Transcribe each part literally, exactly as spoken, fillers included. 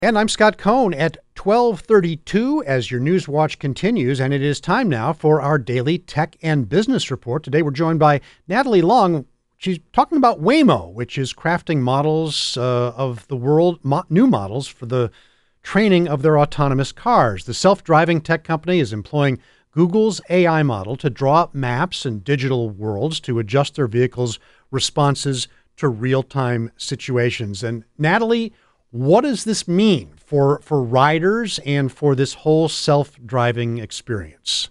And I'm Scott Cohn at twelve thirty-two as your News Watch continues, and it is time now for our daily tech and business report. Today we're joined by Natalie Long. She's talking about Waymo, which is crafting models uh, of the world, mo- new models for the training of their autonomous cars. The self-driving tech company is employing Google's A I model to draw up maps and digital worlds to adjust their vehicles' responses to real-time situations. And Natalie, what does this mean for, for riders and for this whole self-driving experience?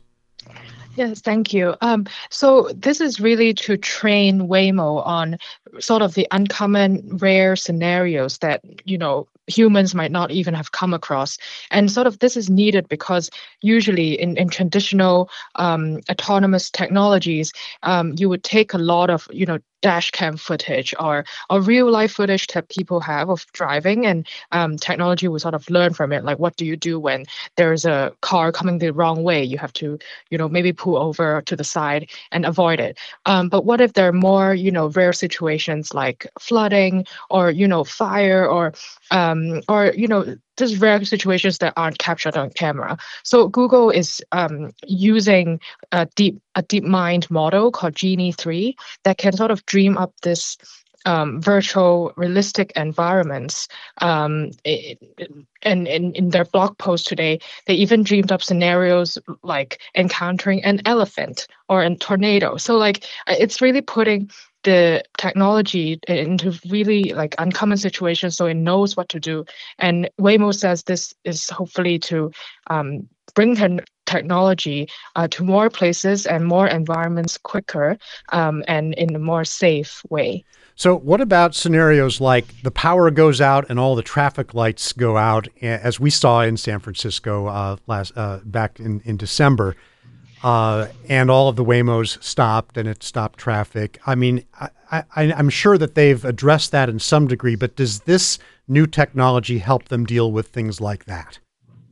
Yes, thank you. Um, so this is really to train Waymo on sort of the uncommon, rare scenarios that, you know, humans might not even have come across. And sort of this is needed because usually in, in traditional um, autonomous technologies, um, you would take a lot of, you know, dash cam footage or, or real life footage that people have of driving, and um, technology will sort of learn from it. Like, what do you do when there's a car coming the wrong way? You have to, you know, maybe pull over to the side and avoid it. Um, but what if there are more, you know, rare situations like flooding or, you know, fire or, um, or, you know, just rare situations that aren't captured on camera. So Google is um, using a deep a DeepMind model called Genie three that can sort of dream up this um, virtual realistic environments. Um, it, and in, in their blog post today, they even dreamed up scenarios like encountering an elephant or a tornado. So like it's really putting the technology into really like uncommon situations so it knows what to do. And Waymo says this is hopefully to um, bring te- technology uh, to more places and more environments quicker um, and in a more safe way. So what about scenarios like the power goes out and all the traffic lights go out, as we saw in San Francisco uh, last uh, back in, in December? Uh, and all of the Waymos stopped and it stopped traffic. I mean, I, I, I'm sure that they've addressed that in some degree, but does this new technology help them deal with things like that?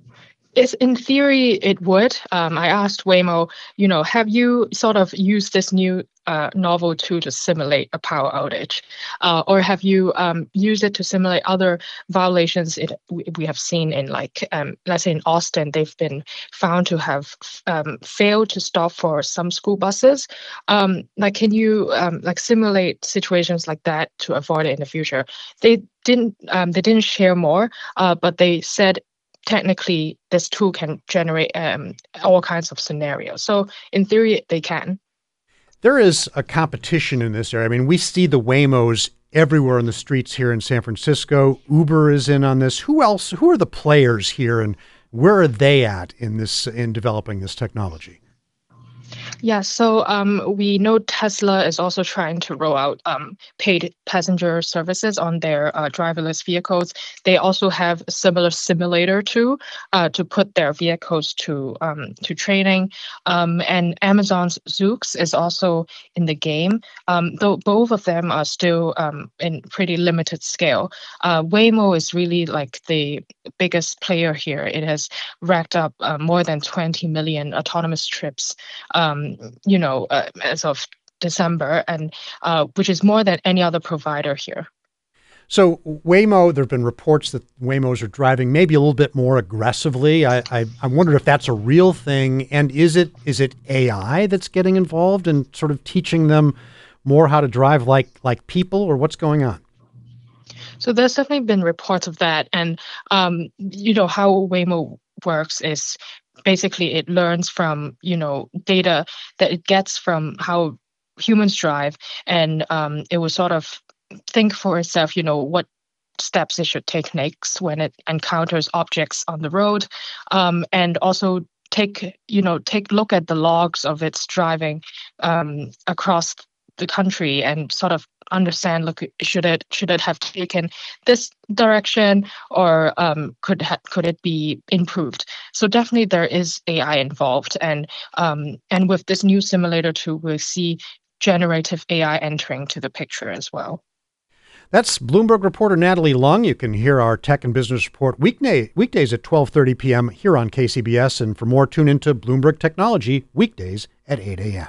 It's, in theory, it would. Um, I asked Waymo, you know, have you sort of used this new uh, novel tool to simulate a power outage? Uh, or have you um, used it to simulate other violations it, we, we have seen in, like, um, let's say in Austin, they've been found to have um, failed to stop for some school buses. Um, like, can you um, like simulate situations like that to avoid it in the future? They didn't. Um, they didn't share more, uh, but they said technically this tool can generate um, all kinds of scenarios. So in theory, they can. There is a competition in this area. I mean, we see the Waymos everywhere in the streets here in San Francisco. Uber is in on this. Who else? Who are the players here, and where are they at in this in developing this technology? Yeah, so um, we know Tesla is also trying to roll out um, paid passenger services on their uh, driverless vehicles. They also have a similar simulator too uh, to put their vehicles to um, to training. Um, and Amazon's Zoox is also in the game, um, though both of them are still um, in pretty limited scale. Uh, Waymo is really like the biggest player here. It has racked up uh, more than twenty million autonomous trips. Um, you know, uh, as of December, and uh, which is more than any other provider here. So Waymo, there have been reports that Waymos are driving maybe a little bit more aggressively. I, I, I wonder if that's a real thing. And is it is it A I that's getting involved and sort of teaching them more how to drive like like people, or what's going on? So there's definitely been reports of that. And, um, you know, how Waymo works is basically it learns from, you know, data that it gets from how humans drive. And um, it will sort of think for itself, you know, what steps it should take next when it encounters objects on the road. Um, and also take, you know, take look at the logs of its driving um, across the country and sort of understand, look, should it should it have taken this direction, or um, could ha- could it be improved? So definitely there is A I involved, and um, and with this new simulator tool, we'll see generative A I entering to the picture as well. That's Bloomberg reporter Natalie Long. You can hear our Tech and Business Report weekday, weekdays at twelve thirty p.m. here on K C B S. And for more, tune into Bloomberg Technology weekdays at eight a.m.